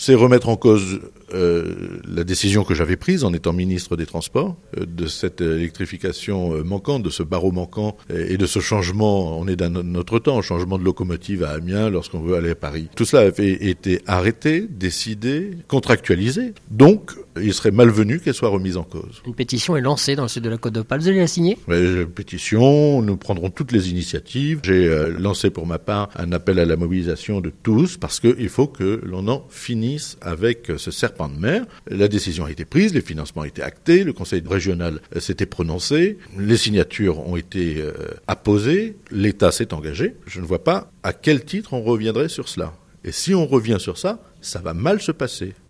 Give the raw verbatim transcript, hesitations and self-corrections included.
c'est remettre en cause euh, la décision que j'avais prise en étant ministre des Transports, euh, de cette électrification euh, manquante, de ce barreau manquant et, et de ce changement, on est dans notre temps, changement de locomotive à Amiens lorsqu'on veut aller à Paris. Tout cela avait été arrêté, décidé, contractualisé. Donc, il serait malvenu qu'elle soit remise en cause. Une pétition est lancée dans le sud de la Côte d'Opale. Vous allez la signer ? Ouais, pétition, nous prendrons toutes les initiatives. J'ai euh, lancé pour ma part un appel à la mobilisation de tous parce qu'il faut que l'on en finisse avec ce serpent de mer. La décision a été prise, les financements ont été actés, le conseil régional euh, s'était prononcé, les signatures ont été euh, apposées, l'État s'est engagé. Je ne vois pas à quel titre on reviendrait sur cela. Et si on revient sur ça, ça va mal se passer.